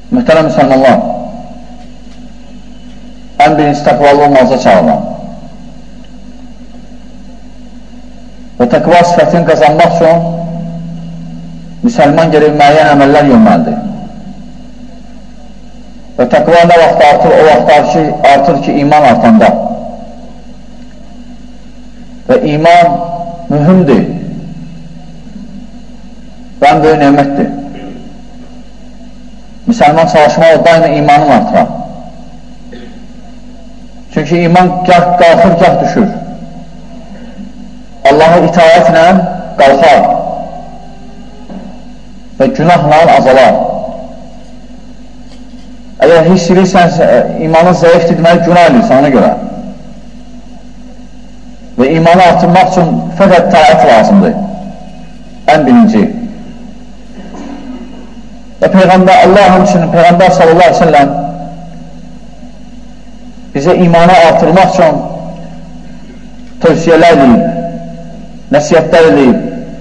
Mühtərəm müsəlmanlar, ən birinci təqvalı olmazsa çağıran və təqva sifətini qazanmaq üçün müsəlman gerək müəyyən əməllər yönəldir. Və təqva nə vaxt artır? O vaxt artır ki, iman artanda. Və iman mühümdir və ən böyük nemətdir. Müsəlman çalışmalı daima imanını artırar. Çünki iman gah qalxır, gah düşür. Allaha itaətlə qalxar və günahla azalar. Əgər hiss edirsənsə, imanın zəifdir, deməli günah edirsən ona görə. Və imanı artırmaq üçün fəqət taət lazımdır. Ən birinci. Və Peyğəmbər, Allah həmçinin Peyğəmbər sallallahu aleyhi ve sellem bizə imanı artırmaq üçün tövsiyələr edib, nəsiyyətlər edib.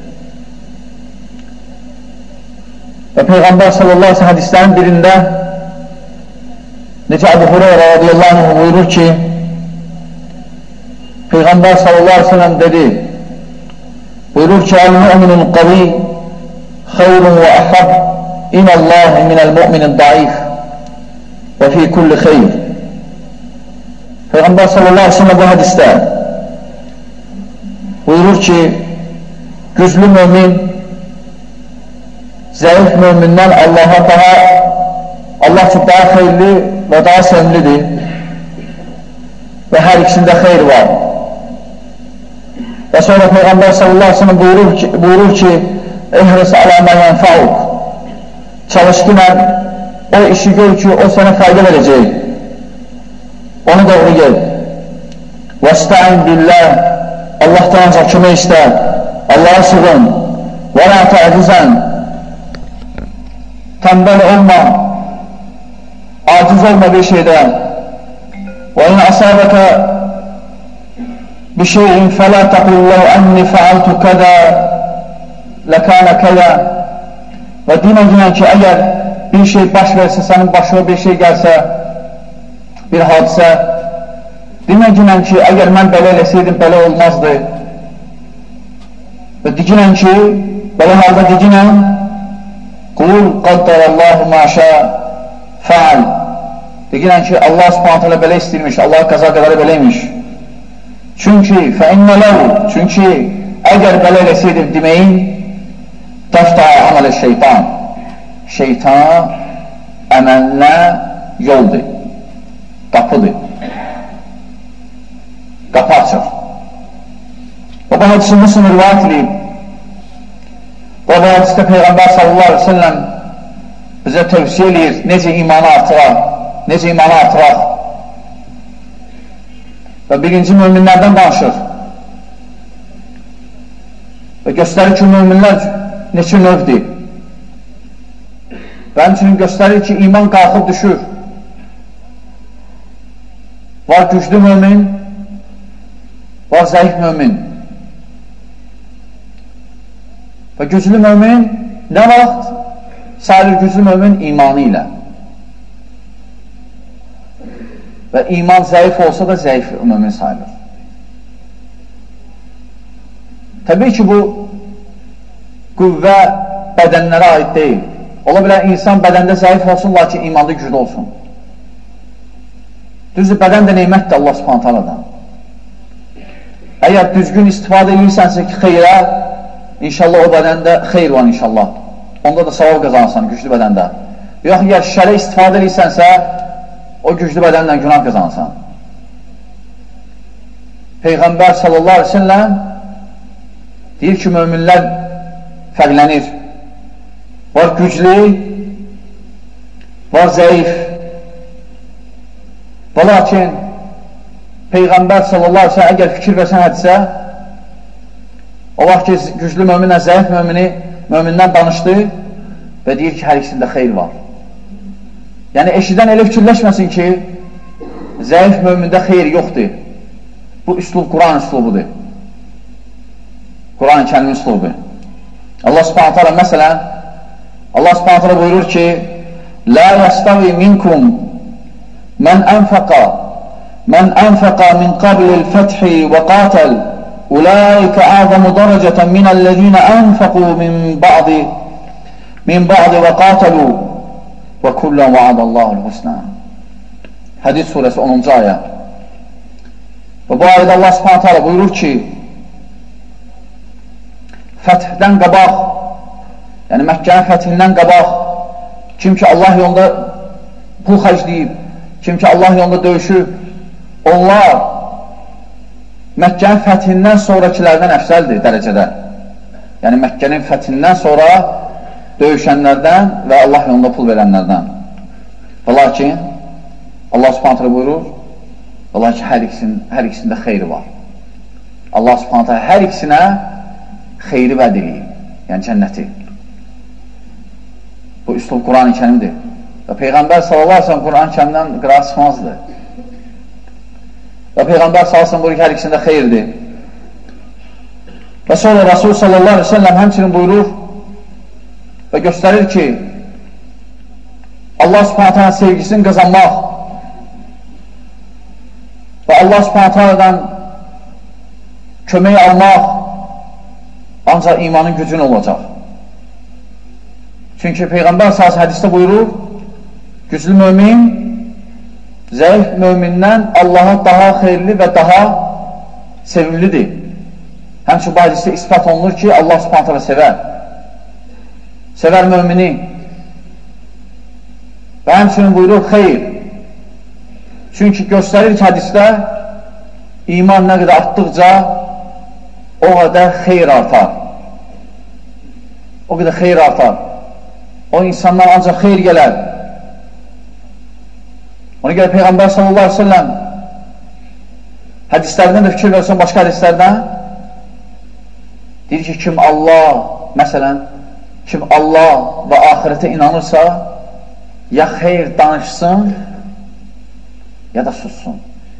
Və Peyğəmbər sallallahu aleyhi ve sellem hədislərin birində necə Əbu Hureyra radiyallahu anh buyurur ki, Peyğəmbər sallallahu aleyhi ve sellem dedi, buyurur ki, "El-mu'minul qavi xeyrun və əhəb İnəllahi minəl-mu'minin daif və fi kulli xeyr." Peyğəmbər sallallahu aleyhi ve sellem bu hədisdə buyurur ki, güclü mümin zəif mümindən Allah üçün daha xeyirli və daha sevimlidir və hər ikisində xeyr var. Və sonra Peyğəmbər sallallahu aleyhi ve sellem buyurur ki, "İhris alə mən yənfəuk." Çalış ki, o işi gör ki, o sənə fayda verəcək. Onu doğru gel. Vəstəin billah. Allahdan ancaq kömək istə. Allah'a sığın. Və la tə'cizən. Tənbəl olma. Aciz olma bir şeydən. Və in asabəkə bir şeyin fələ təqulləhu ənni fəaltu kədə ləkənə kədə. Və dinən ki, əgər bir şey baş versə, sənin başına bir şey gəlsə, bir hadisə, dinən ki, əgər mən belə eləsəydim, belə olmazdı. Və dinən ki, belə halda dinən, qul qaddarallahu maşə fəal. Dinən ki, Allah subhanət hələ belə istirmiş, Allah qəza qədəri beləymiş. Çünki, çünki əgər belə eləsəydim deməyin, təftəyə əmələ şeytan. Şeytan əməlinə yoldur, qapıdır, qapı açır. Və bu hədisi Müslim rivayət edib. Bu hədisdə Peyğəmbər sallallahu aleyhi ve sellem bizə tövsiyə edir, necə imanı artıraq. Və birinci müminlərdən danışır. Və göstərir ki, müminlər neçə növdir. Və həmçinin göstərir ki, iman qalxıb düşür. Var güclü mümin, var zəif mümin. Və güclü mümin nə vaxt? Sayılır güclü mümin imanı ilə. Və iman zəif olsa da zəif mümin sayılır. Təbii ki, bu qüvvə bədənlərə aid deyil. Ola bilər, insan bədəndə zəif olsun, lakin imanda güclü olsun. Düzdür, bədən də neymətdir Allah subhanət haladan. Əgər düzgün istifadə edirsənsə ki, xeyrə, inşallah o bədəndə xeyr var inşallah. Onda da savab qazanırsan güclü bədəndə. Yox, əgər şərə istifadə edirsənsə, o güclü bədənlə günah qazanırsan. Peyğəmbər sallallahu aleyhi ve sellem deyir ki, möminlər fərqlənir. Var güclü, var zəif. Və lakin Peyğəmbər sallallahu aleyhi ve sellem əgər fikir versən hədisə, o vaxt ki, güclü möminlə zəif mömindən danışdı və deyir ki, hər ikisində xeyr var. Yəni, eşidən elə fikirləşməsin ki, zəif mömində xeyr yoxdur. Bu üslub Quran üslubudur. Quran-ı kərimin üslubu. Allah subhanət hələ məsələn, Allah subhanət hələ buyurur ki, لا يستوي منكم من أنفق من قبل الفتح وقاتل أولئك أعظم درجة من الذين أنفقوا من بعد وقاتلوا وكلا وعد الله الحسنى. Hədid surəsi 10-cu ayə. Və bu ayədə Allah Subhanahu taala buyurur ki, fəthdən qabaq, yəni Məkkənin fəthindən qabaq, kim ki Allah yolunda pul xərcləyib, kim ki Allah yolunda döyüşüb, onlar Məkkənin fəthindən sonrakilərdən əfsəldir dərəcədə. Yəni Məkkənin fəthindən sonra döyüşənlərdən və Allah yolunda pul verənlərdən. Və lakin Allah Subhanahu taala buyurur, və lakin hər ikisində xeyri var. Allah Subhanahu taala hər ikisinə xeyri vəd edir, yəni cənnəti. Bu üslub Quran-ı Kərimdir. Və Peyğəmbər sallallahu aleyhi ve sellem Quran-ı Kərimdən qıraat çıxmazdır. Və Peyğəmbər sallallahu aleyhi ve sellem buyurur ki, hər ikisində xeyirdir. Və sonra Rasul sallallahu aleyhi ve sellem həmçinin buyurur və göstərir ki, Allah Subhanahu taala sevgisini qazanmaq və Allah Subhanahu taala'dan kömək almaq ancaq imanın gücün olacaq. Çünki Peyğəmbər sallallahu hədisdə buyurur, güclü mömin zəif mömindən Allaha daha xeyirli və daha sevimlidir. Həmçinin bu hədisdə ispat olunur ki, Allah Subhanahu taala sevər mömini və həmçinin buyurur xeyr. Çünki göstərir ki, hədisdə iman nə qədər artdıqca o qədər xeyr artar. O qədər xeyr artar. O insanlar ancaq xeyr gələr. Ona görə Peyğəmbər sallallahu aleyhi ve sellem hədislərdən də fikir versən başqa hədislərdən deyir ki, kim Allah, məsələn, kim Allah və ahirətə inanırsa, ya xeyr danışsın, ya da sussun.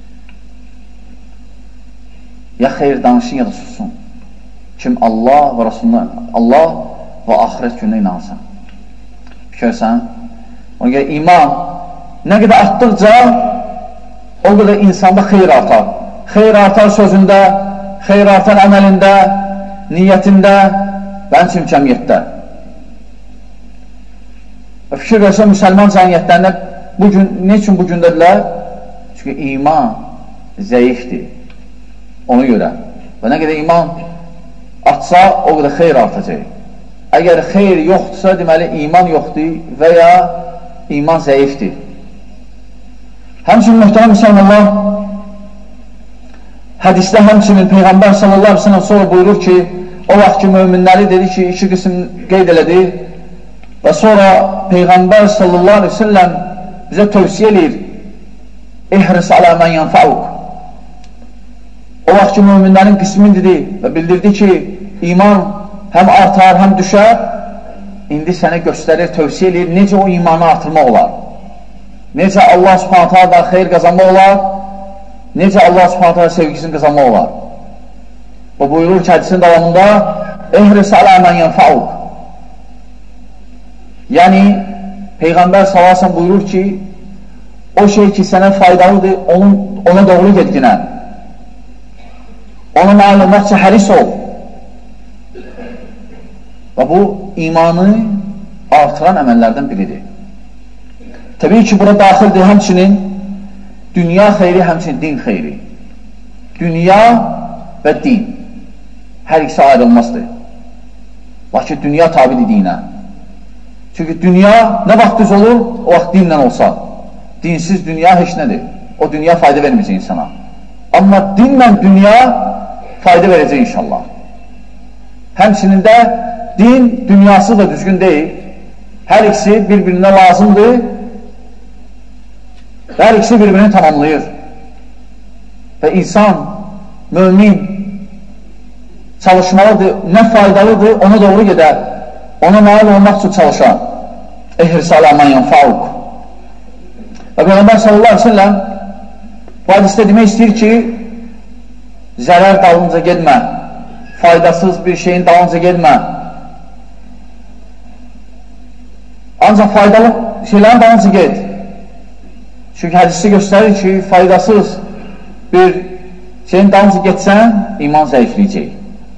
Ya xeyr danışsın, ya da sussun. Kim Allah və Rasuluna, Allah və ahirət gününə inansın. Fikirsən, ona görə iman nə qədər artdıqca o qədər insanda xeyr artar. Xeyr artar sözündə, xeyr artar əməlində, niyyətində və həmçinin cəmiyyətdə. Və fikir versən, müsəlman cəmiyyətlərində nə üçün bu gündədirlər? Çünki iman zəifdir. Ona görə. Və nə qədər iman artsa, o qədər xeyr artacaq. Əgər xeyr yoxdursa, deməli iman yoxdur və ya iman zəifdir. Həmçinin mühtərəm müsəlmanlar, hədisdə həmçinin Peyğəmbər sallallahu aleyhi ve sellem sonra buyurur ki, o vaxt ki möminləri dedi ki, iki qism qeyd elədi və sonra Peyğəmbər sallallahu aleyhi ve sellem bizə tövsiyə edir, ihris alə mən yənfəuk. O vaxt ki möminlərin qismin dedi və bildirdi ki, iman həm artar, həm düşər, indi sənə göstərir, tövsiyə edir, necə o imanı artırmaq olar. Necə Allah Subhanahu taala xeyr qazanmaq olar, necə Allah Subhanahu taala sevgisini qazanmaq olar. O buyurur ki, hədisin davamında ehris alə mən yənfəuk. Yəni, Peyğəmbər sallallahu aleyhi ve sellem buyurur ki, o şey ki sənə faydalıdır, ona doğru gedginə. Ona nail olmaq üçün həris ol. Və bu, imanı artıran əməllərdən biridir. Təbii ki, bura daxildir həmçinin dünya xeyri, həmçinin din xeyri. Dünya və din. Hər ikisi ayrılmazdır. Lakin dünya tabidir dinə. Çünki dünya nə vaxt düz olur, o vaxt dinlə olsa. Dinsiz dünya heç nədir. O dünya fayda verməyəcək insana. Amma dinlə dünya fayda verəcək inşallah. Həmçinin də din dünyası da düzgün deyil. Hər ikisi bir-birinə lazımdır. Hər ikisi bir-birini tamamlayır. Və insan, mömin çalışmalıdır, nə faydalıdır, ona doğru gedər. Ona nail olmaq üçün çalışar. Ehris alə mən yənfəuk. Və Peyğəmbər sallallahu aleyhi ve sellem bu hadisdə demək istəyir ki, zərər dalınca gedmə, faydasız bir şeyin dalınca gedmə. Ancaq şeylərin dalınca get. Çünki hədisi göstərir ki, faydasız bir şeyin dalınca getsən, iman zəifləyəcək.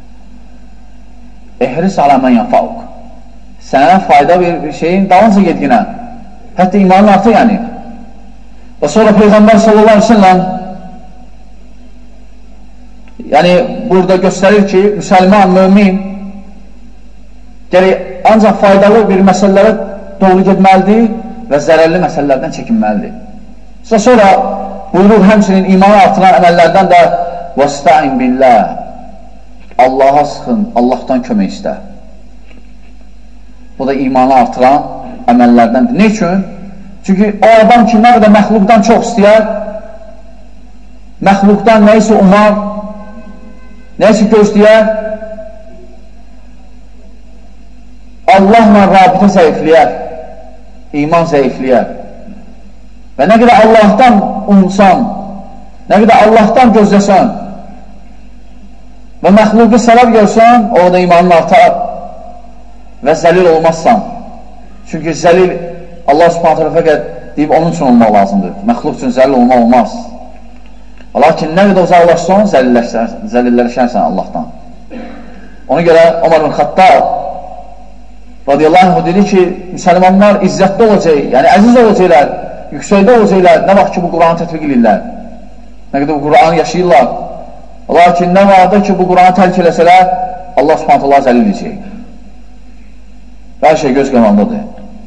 Ehris aləmən yanfauq. Sənə fayda bir şeyin dalınca getginə. Hətta imanın artıq yəni. Və sonra Peyğəmbər sallallahu aleyhi ve sellem yəni burada göstərir ki, müsəlman, mümin gərək ancaq faydalı bir məsələlərə doğru getməlidir və zərərli məsələlərdən çəkinməlidir. Sonra buyurur həmçinin imanı artıran əməllərdən də vəstəin billah, Allaha sıxın, Allahdan kömək istə. Bu da imanı artıran əməllərdəndir. Ne üçün? Çünki o adam ki, nə qədər məxluqdan çox istəyər, məxluqdan nəyisə umar, nəyisə gözləyər, Allahla rabitə zəifləyər, iman zəifləyər. Və nə qədər Allahdan umsan, nə qədər Allahdan gözləsən və məxluqu səbəb görsən, orada imanın artar və zəlil olmazsan. Çünki zəlil Allah subhanət hələ fəqət deyib onun üçün olmaq lazımdır. Məxluq üçün zəlil olmaq olmaz. Lakin nə qədər uzaqlaşsan, zəlilləşərsən Allahdan. Ona görə Ömər bin Xattab radiyallahu anh dedi ki, müsəlmanlar izzətli olacaq, yəni əziz olacaqlar, yüksəkdə olacaqlar, nə vaxt ki, bu Quranı tətbiq edirlər, nə qədər bu Quranı yaşayırlar. Lakin nə vaxtda ki, bu Quranı tərk eləsələr, Allah subhanət Allah zəlil edəcək. Hər şey göz qəmandadır.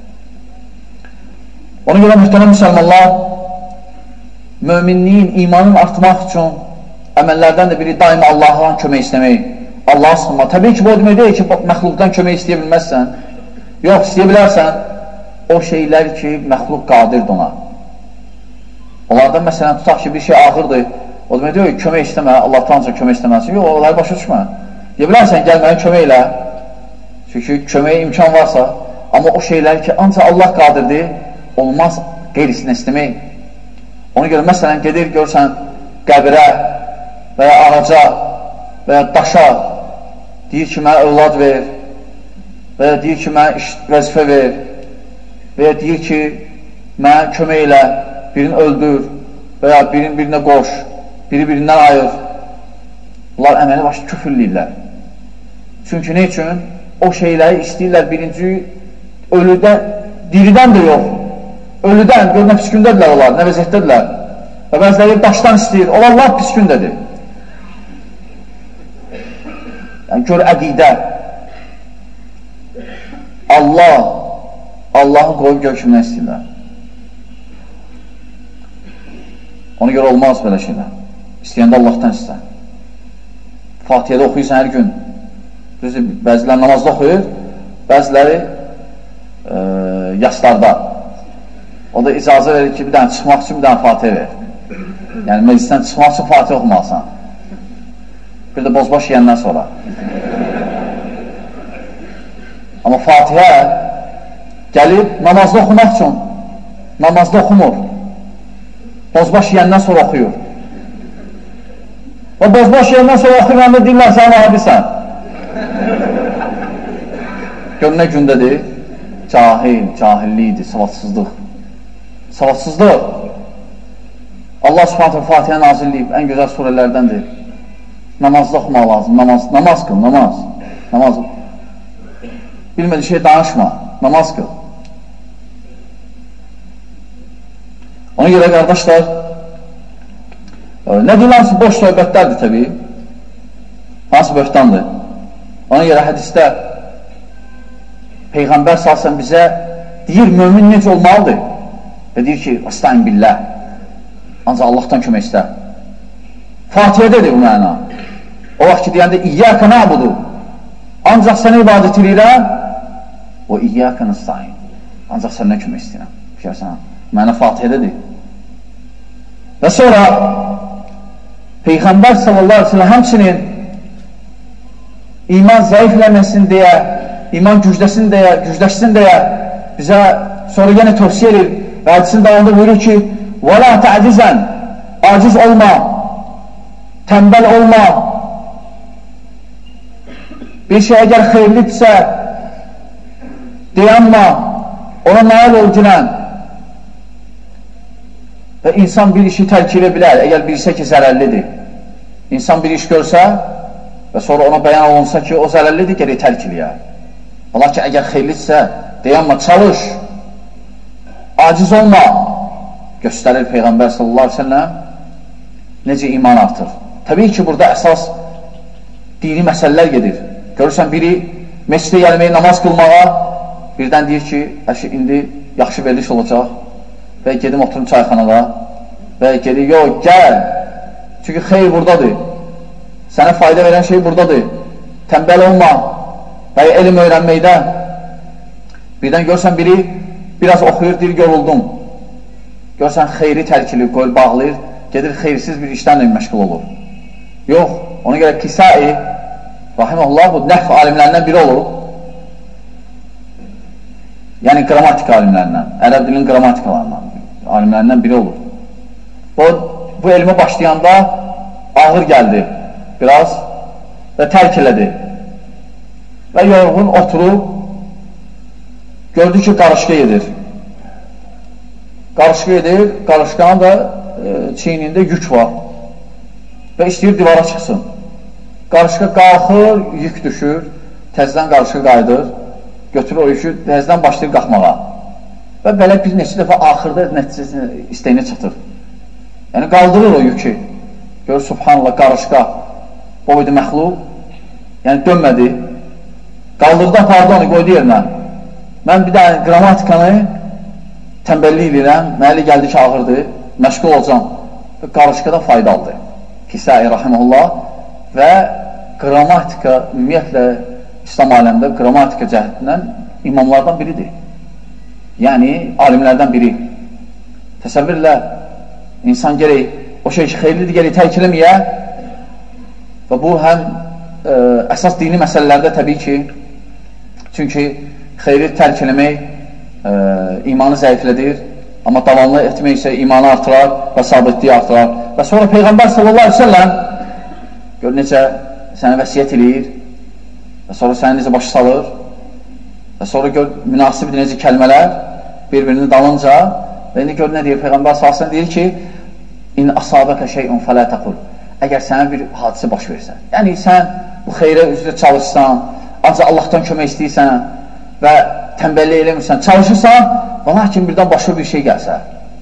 Ona görə mühtərəm müsəlmanlar, möminliyin, imanın artmaq üçün əməllərdən də biri daima Allahdan kömək istəmək, Allah'a sıxılmaq. Təbii ki, bu demək deyil ki, məxluqdan kömək istəyə bilməzsən. Yox, istəyə bilərsən o şeylər ki, məxluq qadirdir ona. Onlardan məsələn, tutaq ki, bir şey ağırdır, o demək deyil ki, kömək istəmə, Allahdan ancaq kömək istəməsin. Yox, onları başa düşmə. Deyə bilərsən, gəl mənə kömək elə. Çünki köməyə imkan varsa, amma o şeylər ki, ancaq Allah qadirdir, olmaz qeyrisinə istəmək. Ona görə, məsələn, gedir, görsən, qəbirə və ya ağaca və ya daşa deyir ki, mənə övlad ver və ya deyir ki, mənə vəzifə ver və ya deyir ki, mənə kömək elə, birini öldür və ya birinə qoş, birindən ayır. Bunlar əməli başı küfürləyirlər. Çünki nə üçün? O şeyləri istəyirlər birinci ölüdə, diridən də yox. Ölüdən, gör nə pis gündədirlər onlar, nə vəziyyətdədirlər. Və bəziləri daşdan istəyir, onlar laf pis gündədir. Yəni, gör əqidə. Allahı qoyub gör kimdən istəyirlər. Ona görə olmaz belə şeylər. İstəyəndə Allahdan istə. Fatihədə oxuyursan hər gün. Düzdür, bəziləri namazda oxuyur, bəziləri yaslarda. O da icazə verir ki, bir dənə çıxmaq üçün bir dənə Fatihə ver. Yəni, meclisdən çıxmaq üçün Fatihə oxumalısan. Bir də bozbaş yiyəndən sonra. Amma Fatihə gəlib namazda oxumaq üçün, namazda oxumur. Bozbaş yiyəndən sonra oxuyur. O bozbaş yiyəndən sonra oxuyanda deyirlər, sən vahabisən. Gör nə gündədir? Cahillikdir, savadsızlıq. Savadsızlıq. Allah subhanətə Fatihə nazilləyib, ən gözəl surələrdəndir. Namazda oxumaq lazım, namaz qıl, namaz. Bilmədiyi şey danışma, namaz qıl. Ona görə qardaşlar, nə deyil, hansı boş söhbətlərdir təbii, hansı böhtandır. Ona görə hədisdə Peyğəmbər salsan bizə deyir, mömin necə olmalıdır? Və deyir ki, əstəin billah, ancaq Allahdan kömək istə. Fatihədədir bu məna. O vaxt ki, deyəndə, İyyəkə nəbudu, ancaq sənə ibadət edirəm, o İyyəkə nəstəin, ancaq səndən kömək istəyirəm. Fikirsən, məna Fatihədədir. Və sonra Peyğəmbər sallallahu aleyhi ve sellem həmçinin iman zəifləməsin deyə, iman gücləsin deyə bizə sonra yenə tövsiyə edir və hədisin davamında buyurur ki, وَلَا تَعْدِزən, aciz olma, tənbəl olma, bir şey əgər xeyirlidirsə, dayanma, ona nail ol günən. Və insan bir işi tərk edə bilər, əgər bilsə ki, zərərlidir. İnsan bir iş görsə və sonra ona bəyan olunsa ki, o zərərlidir, gərək tərk eləyər. Ola ki, əgər xeyirlidirsə, dayanma, çalış, aciz olma. Göstərir Peyğəmbər sallallahu aleyhi ve sellem necə iman artır. Təbii ki, burada əsas dini məsələlər gedir. Görürsən, biri məscidə gəlməyi, namaz qılmağa, birdən deyir ki, indi yaxşı veriliş olacaq və gedim oturum çayxanada və gedir, yox, gəl, çünki xeyr buradadır, sənə fayda verən şey buradadır, tənbəl olma və elm öyrənməkdə. Birdən görsən, biri biraz oxuyur, deyir, yoruldum. Görsən, xeyri tərkilir, qoyul bağlayır, gedir, xeyrsiz bir işlərlə məşğul olur. Yox, ona görə Kisai, rahiməhullah, bu nəhv alimlərindən biri olur. Yəni, qrammatik alimlərindən, ərəb dilinin qrammatik alimlərindən biri olur. Bu elmə başlayanda ağır gəldi biraz və tərk elədi. Və yorğun oturub, gördü ki, qarışqa edir. Qarışqa edir, qarışqanın da çiynində yük var və istəyir divara çıxsın. Qarışqa qalxır, yük düşür, təzdən qarışqa qayıdır, götürür o yükü, təzdən başlayır qalxmağa. Və belə bir neçə dəfə axırda nəticəsini istəyinə çatır. Yəni, qaldırır o yükü. Görür, subhanallah, qarışqa, o idi məxluq, yəni dönmədi. Qaldırdı, apardı onu, qoydu yerinə. Mən bir də qrammatikanı tənbəllik edirəm, mənə gəldi ki, ağırdır, məşğul olacam. Qarışqada faydalıdır. Kisai rahiməhullah və qrammatika, ümumiyyətlə, İslam aləmdə qrammatika cəhətindən imamlardan biridir. Yəni, alimlərdən biri. Təsəvvürlə, insan gərək o şey ki, xeyirlidir, gərək tərk eləməyə və bu həm əsas dini məsələlərdə təbii ki, çünki xeyri tərk eləmək imanı zəiflədir, amma davamlı etmək isə imanı artırar və sabitliyi artırar. Və sonra Peyğəmbər sallallahu aleyhi ve sellem gör necə sənə vəsiyyət eləyir və sonra səni necə başa salır və sonra gör münasibdir necə kəlmələr bir-birini dalınca və indi gör nə deyir Peyğəmbər sallallahu aleyhi ve sellem deyir ki in asabəkə şeyun fələ təqul, əgər sənə bir hadisə baş versən, yəni sən bu xeyrə üzrə çalışsan, ancaq Allahdan kömək istəyirsən və tənbəllik eləmirsən, çalışırsan və lakin birdən başqa bir şey gəlsə,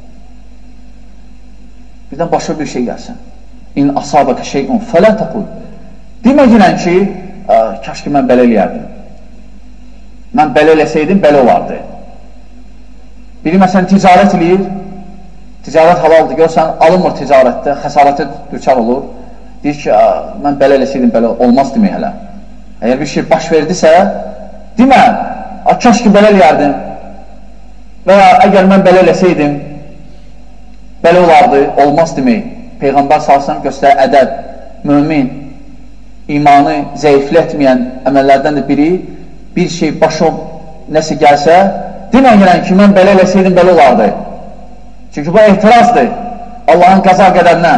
birdən başqa bir şey gəlsin. İn asabəkə şeyun fələ təqul, demə girən ki, kaş ki mən belə eləyərdim, mən belə eləsəydim, belə olardı. Biri məsələn ticarət eləyir, ticarət halaldır, görsən alınmır ticarətdə, xəsarətə düçar olur, deyir ki, mən belə eləsəydim, belə olmaz demək hələ. Əgər bir şey baş verdisə, demə, kaş ki belə eləyərdim və ya əgər mən belə eləsəydim, belə olardı, olmaz demək. Peyğəmbər sallallahu göstərir ədəb, mömin, imanı zəiflətməyən əməllərdən də biri, bir şey başa nəsə gəlsə, deməyən ki, mən belə eləsəydim, belə olardı. Çünki bu ehtirazdır Allahın qəza qədərinə,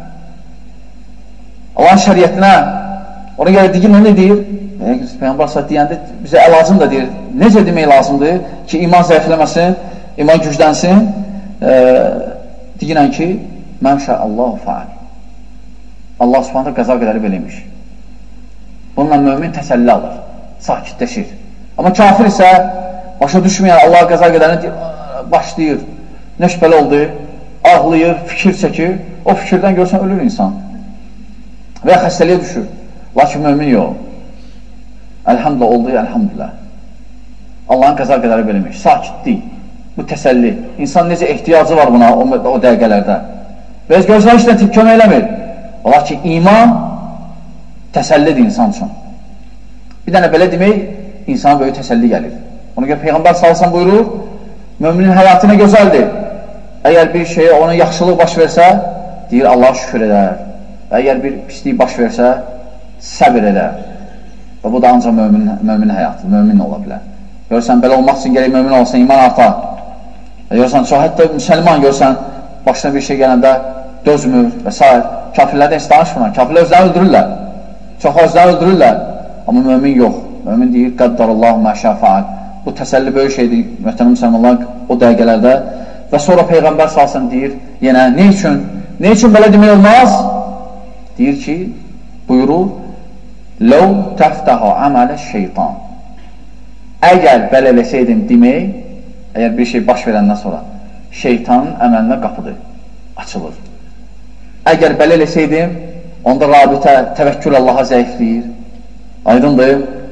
Allahın şəriyyətinə. Ona görə digin nə deyir? Peyğəmbər s.ə.v deyəndə bizə əlazım da deyir. Necə demək lazımdır ki, iman zəifləməsin, iman güclənsin? Deyirən ki, məşəəllahu fəal. Allah subhanətə qəza qədəri beləymiş. Bununla mömin təsəlli alır, sakitləşir. Amma kafir isə başa düşməyən Allah qəza qədərini deyir, başlayır, nəşbəli oldu, ağlayır, fikir çəkir, o fikirdən görsən ölür insan və ya xəstəliyə düşür. Lakin mömin yox. Əlhamdülillah oldu, əlhamdülillah. Allahın qəza qədəri belirmiş. Sakitlik, bu təsəlli. İnsan necə ehtiyacı var buna o dəqiqələrdə. Və görsən, heç nə kömək eləmir. Ola ki, iman təsəllidir insan üçün. Bir dənə belə demək, insana böyük təsəlli gəlir. Ona görə Peyğəmbər sallallahu buyurur, müminin həyatına gözəldir. Əgər bir şeyə, ona yaxşılıq baş versə, deyir, Allah şükür edər. Və əgər bir pislik baş versə, səbir edər. Və bu da ancaq mömin həyatı, mömin ola bilər. Görsən, belə olmaq üçün gərək mömin olsan, iman artar. Görsən, çox hətta müsəlman görsən, başına bir şey gələndə dözmür və s. Kafirlərdən heç danışmır. Kafirlər özlərini öldürürlər. Çox özlərini öldürürlər. Amma mömin yox. Mömin deyir, qəddarallahu məşə fəal. Bu təsəlli böyük şeydir, möhtərəm müsəlmanlar, o dəqiqələrdə. Və sonra Peyğəmbər salsın deyir, yenə, ne üçün belə demək olmaz? Deyir ki, buyurur, Ləv təftəha əmələ şeytan. Əgər belə eləsəydim demək, əgər bir şey baş verəndən sonra, şeytanın əməlinə qapıdır, açılır. Əgər belə eləsəydim, onda rabitə, təvəkkül Allaha zəifləyir. Aydındır.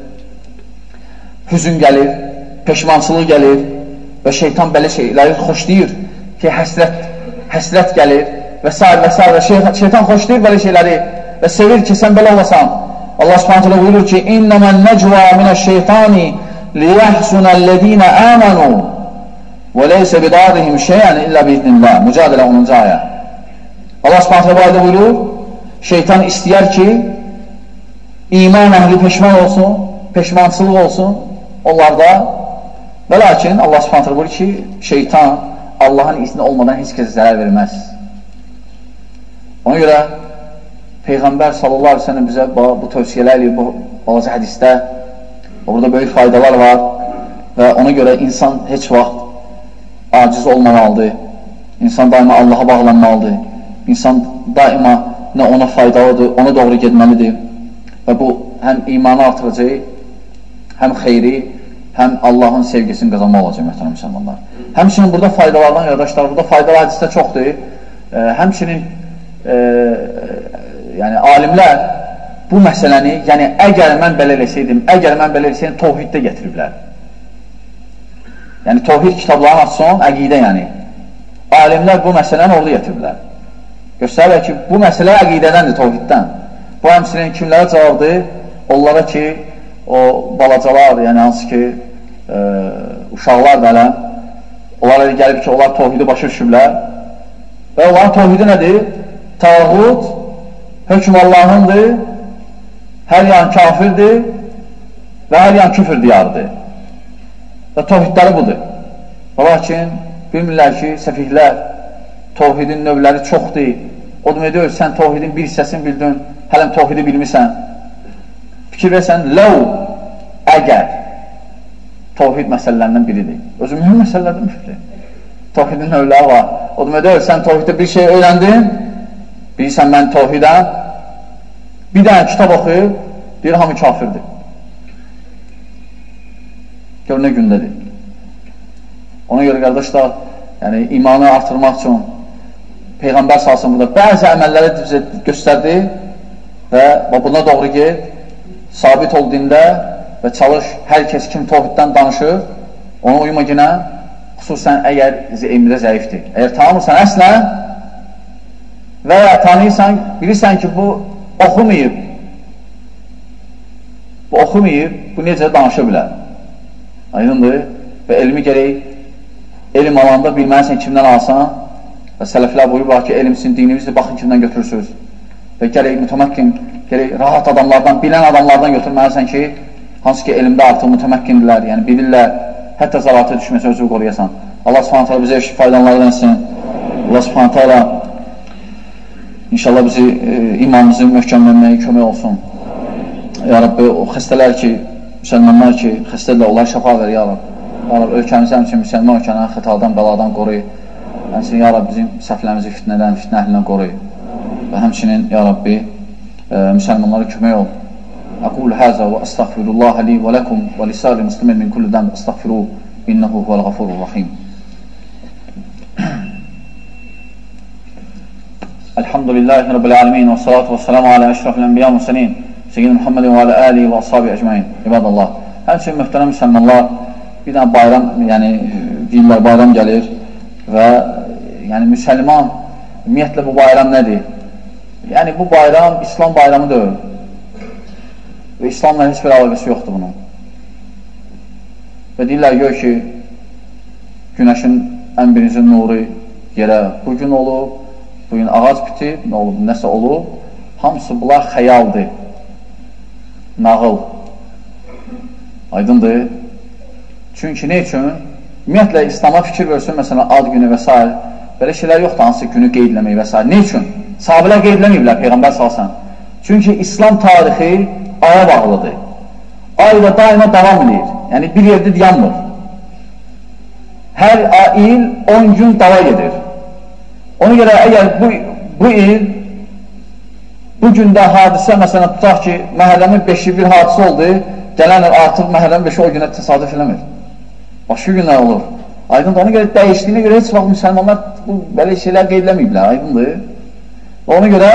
Hüzün gəlir, peşmançılıq gəlir və şeytan belə şeyləri xoşlayır ki, həsrət gəlir və s. və s. Şeytan xoşlayır belə şeyləri və sevir ki, sən belə olasan. Allah subhanət hələ buyurur ki, İnnəmən nəcvə minəş-şeytani liyəhsunəl-ləzīnə əmənu və leysə bidarihim şeyən illə biiznillah. Mücadilə 10-cu ayə. Allah subhanət hələ buyurur, şeytan istəyər ki, iman əhli peşman olsun, peşmançılıq olsun onlarda və lakin Allah subhanət hələ buyurur ki, şeytan Allahın izni olmadan heç kəsə zərər verməz. Ona görə Peyğəmbər sallallahu aleyhi ve sellem bizə bu tövsiyələrlə, bu balaca hədisdə orada böyük faydalar var və ona görə insan heç vaxt aciz olmamalıdır. İnsan daima Allaha bağlanmalıdır. İnsan daima nə ona faydalıdır, ona doğru gedməlidir. Və bu həm imanı artıracaq, həm xeyri, həm Allahın sevgisini qazanmaq olacaq, möhtərəm müsəlmanlar. Həmçinin burada faydalardan, qardaşlar, burada faydalı hədisdə çoxdur. Həmçinin yəni alimlər bu məsələni, yəni əgər mən belə eləsəydim, təvhiddə gətiriblər. Yəni təvhid kitablarını açsın, əqidə yəni. Alimlər bu məsələni orada gətiriblər. Göstərirlər ki, bu məsələ əqidədəndir, təvhiddən. Bu həmçinin kimlərə cavabdır? Onlara ki, o balacalar, yəni hansı ki, uşaqlar da elə, onlara gəlib ki, onlar təvhidi başa düşüblər və onların təvhidi nədir? Tağut hökm Allahındır, hər yan kafirdir və hər yan küfür diyarıdır. Və təvhidləri budur. Lakin bilmirlər ki, səfihlər, təvhidin növləri çoxdur. O demək deyil, sən təvhidin bir hissəsini bildin, hələm təvhidi bilmirsən. Fikir versən, ləv, əgər təvhid məsələlərindən biridir. Özü mühüm məsələlərdən biridir. Təvhidin növləri var. O demək deyil, sən təvhiddə bir şey öyrəndin, bilirsən, mən təvhidəm, bir dənə kitab oxuyub, deyir, hamı kafirdir. Gör, nə gündədir. Ona görə, qardaşlar, yəni, imanı artırmaq üçün Peyğəmbər salsın burada bəzi əməlləri bizə göstərdi və buna doğru ged, sabit ol dində və çalış, hər kəs kim təvhiddən danışır, ona uyma günə, xüsusən əgər elmdə zəifdir. Əgər tanımırsan əslən və ya tanıyırsan, bilirsən ki, bu oxumayıb, bu necə danışa bilər. Aydındır və elmi gərək, elm alanda bilməlisən kimdən alsan və sələflər buyururlar ki, elm sizin dinimizdir, baxın kimdən götürürsünüz və gərək mütəməkkin, gərək rahat adamlardan, bilən adamlardan götürməlisən ki, hansı ki, elmdə artıq mütəməkkindirlər, yəni bilirlər, hətta zəlatə düşməsə özü qoruyasan. Allah subhanət hələ bizə faydalanları versin. Allah subhanət hələ İnşallah bizi imanımızı möhkəmlənməyə kömək olsun. Ya Rabbi, o xəstələr ki, müsəlmanlar ki, xəstədirlər, onlara şəfa ver, Ya Rabbi. Ya Rabbi, ölkəmizi həmçin müsəlman ölkəni xətadan, bəladan qoruy. Həmçinin, Ya Rabbi, bizim səhvlərimizi fitnədən, fitnə əhlindən qoruy. Və həmçinin, Ya Rabbi, müsəlmanlara kömək ol. Aqul həzə və əstəğfirullaha li və ləkum və lisəli muslimin min kulli dəm əstəğfiru innəhu huvəl-ğafurur rahim. Elhamdülillahi Rabbil alemin və salatu və salamu alə əşrafil ənbiya müsəlin Seyyid Muhammedin və alə əlihi və ashabi əcməin. İbadallah. Həmçinin möhtərəm müsəlmanlar, bir dənə bayram, yəni deyirlər bayram gəlir və yəni müsəlman, ümumiyyətlə bu bayram nədir? Yəni bu bayram İslam bayramı deyil və İslamla heç bir əlaqəsi yoxdur bunun. Və deyirlər gör ki, günəşin ən birinci nuru yerə bugün olub, bugün ağac bitib, nə olub, nəsə olub, hamısı bunlar xəyaldır, nağıl. Aydındır. Çünki nə üçün? Ümumiyyətlə, İslama fikir versin, məsələn, ad günü və s. Belə şeylər yoxdur, hansı günü qeydləmək və s. Nə üçün? Sahabələr qeydləməyiblər, Peyğəmbər salsan. Çünki İslam tarixi aya bağlıdır. Ay da daima davam edir. Yəni, bir yerdə dayanmır. hər il 10 gün dava gedir. Ona görə əgər bu il, bu gündə hadisə, məsələn, tutaq ki, məhərrəmin 5-i bir hadisə oldu, gələn il artıq məhərrəmin 5-i o günə təsadüf eləmir. Başqa günlər olur. Aydındır, ona görə dəyişdiyinə görə heç vaxt müsəlmanlar bu belə şeylər qeydləməyiblər, aydındır. Ona görə,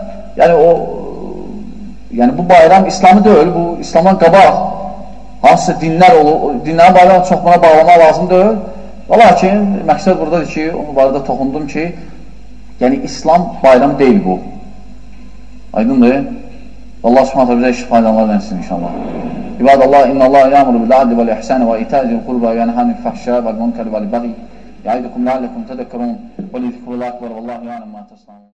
yəni bu bayram İslamı deyil, bu İslamdan qabaq hansısa dinlər olur, dinlərin bayramı çox buna bağlamaq lazım deyil. Lakin məqsəd buradadır ki, onu barədə toxundum ki, yəni İslam bayramı deyil bu. Aydındır. Allah subhanətə bizə işi faydalar versin inşallah. İbadallah, innallah ya'muru bil adli vel ihsani ve ita'i zil qurba ve yanha anil fahşai vel munkari vel baghi. Ya'idukum la'allakum tadhakkarun. Ve li zikrullahi akbar. Vallahu ya'lamu ma tasna'un.